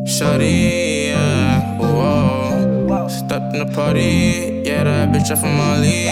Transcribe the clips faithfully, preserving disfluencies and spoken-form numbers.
Shawty, yeah, whoa. Step in the party, yeah, that bitch up from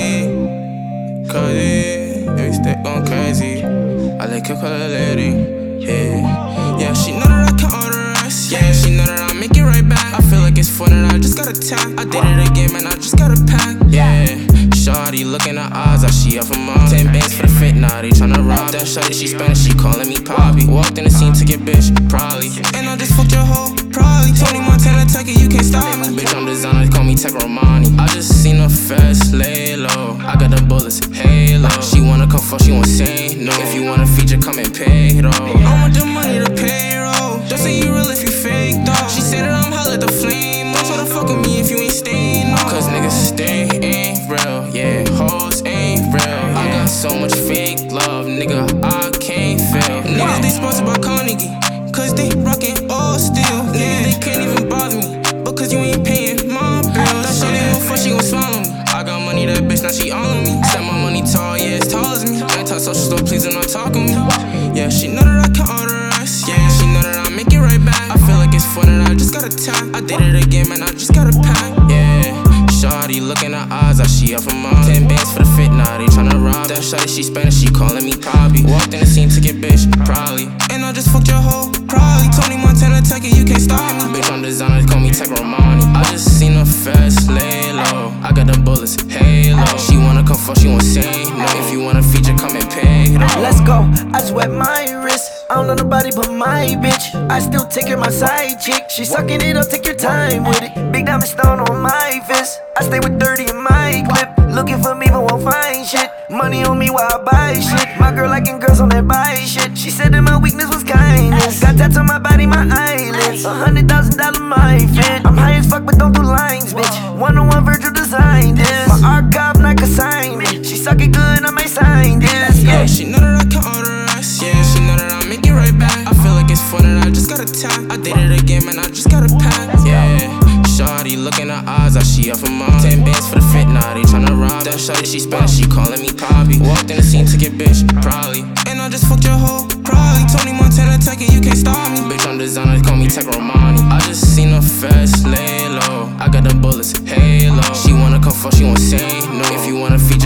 Molly. Cody, yeah, we stay going crazy. I like her call her lady, yeah. Yeah, she know that I can order us, yeah. She know that I make it right back. I feel like it's fun and I just got a tap. I did it again, man, I just got a pack, yeah. Shawty looking at eyes, like she up from mom. Ten bands for the fit, now they tryna rob. That shawty, she Spanish, she calling me Poppy. Walked in the scene to get bitch, probably. And I just fucked your hoe, probably. Tony Montana, take it, you can't stop me. Bitch, I'm designer, call me Tech Romani. I just seen her fast, lay low. I got the bullets, halo. She wanna come fuck, she won't say no. If you want a feature, come and pay, though. I want the money to payroll. Don't say you real if you fake, though. She said that I'm hella the flame. Don't try to fuck with me if you ain't staying, no. Cause niggas stay ain't real, yeah. Hoes ain't real, yeah. I got so much fake love, nigga, I can't feel. Niggas, they sponsored by Carnegie, cause they rockin' all steel. Niggas, they can't even bother me, because you ain't paying my bills. That shit ain't no fun, she gon' swallow me. I got money, that bitch, now she all on me. Said my money tall, yeah, it's tall as me. Anti-social store, please do not talk on me. Yeah, she know that I can order us, yeah. She know that I make it right back. I feel like it's fun and I just got a tap. I did it again, man, I just got a pack, yeah. Shawty looking at eyes, like she up from mom. Ten bands for the fit, now they tryna rob. That shawty, she Spanish, she calling me Poppy. Walked in the scene to get bitch, probably. And I just fucked your hoe, probably. Tony Montana, take it, you can't stop me. Bitch, I'm designer, call me Tech Romani. I just seen her fast, lay low. I got the bullets, halo. She wanna come fuck, she won't say no. If you want a feature, come and pay, though. Let's go, I just wet my wrist. I don't know nobody but my bitch. I still take care of my side chick. She sucking it up, take your time with it. Big diamond stone on my fist. I stay with thirty in my clip. Looking for me but won't find shit. Money on me while I buy shit. My girl liking girls on that buy shit. She said that my weakness was kindness. Got tats on my body, my eyelids. A hundred thousand dollar my fit. I'm high as fuck but don't do lines, bitch. One on one Virgil designed this. My archive not assignment. She suck it good, I may sign this. Yeah, she know that I can order us, yeah. She know that I make it right back. I feel like it's fun and I just got a tap. I did it again, man, I just got a pack, yeah. Shawty looking at eyes, like she up from mom. Ten bands for the fit, now they tryna rob. That shawty, she Spanish, she calling me Poppy. Walked in the scene to get bitch, probably. And I just fucked your hoe, probably. Tony Montana, take it, you can't stop me. Bitch, I'm designer, call me Tech Romani. I just seen her fast, lay low. I got the bullets, halo. She wanna come fuck, she won't say no. If you want a feature,